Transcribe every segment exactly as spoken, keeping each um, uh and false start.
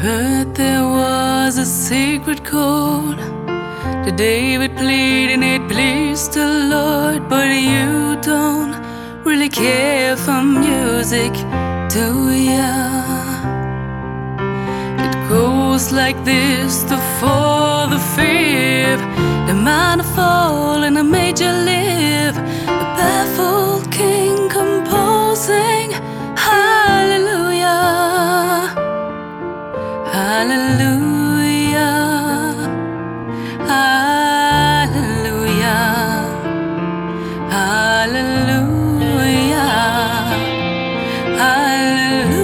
heard there was a secret chord that David played and it pleased the Lord. But you don't really care for music, do ya? It goes like this: the fourth, the fifth, the minor fall and a major live, a baffled king composing hallelujah, hallelujah, hallelujah, hallelujah, hallelujah.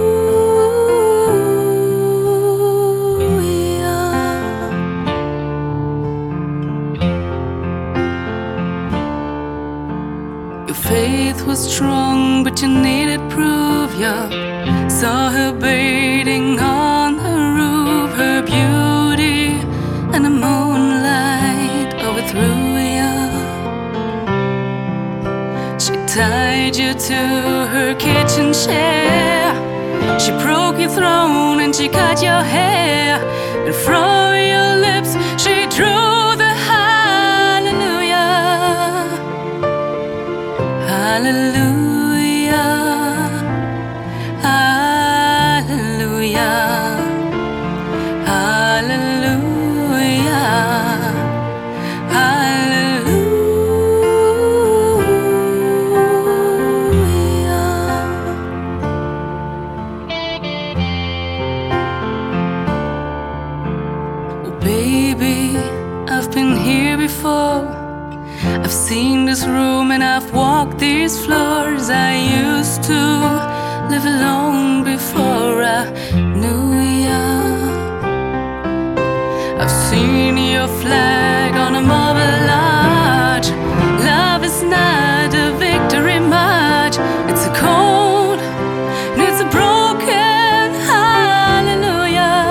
Your faith was strong, but you needed proof. You saw her bathing on the roof, her beauty and the moonlight overthrew you. She tied you to her kitchen chair, she broke your throne and she cut your hair, and from your lips she drew the hallelujah, hallelujah, hallelujah, hallelujah, hallelujah. Oh baby, I've been here before, I've seen this room and I've walked these floors. I used to live alone before I knew ya. I've seen your flag on a marble arch. Love is not a victory march, it's a cold and it's a broken hallelujah,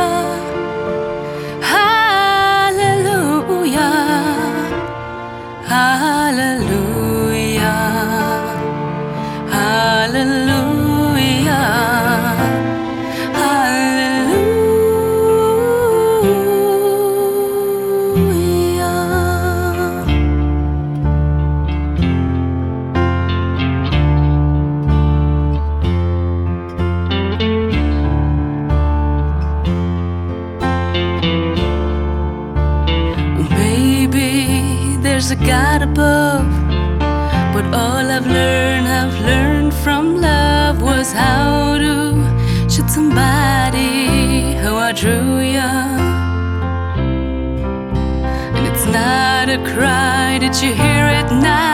hallelujah, hallelujah, hallelujah, hallelujah. Maybe there's a God above, but all I've learned, I've learned from love was how to shoot somebody, how I drew ya. And it's not a cry that you hear at night,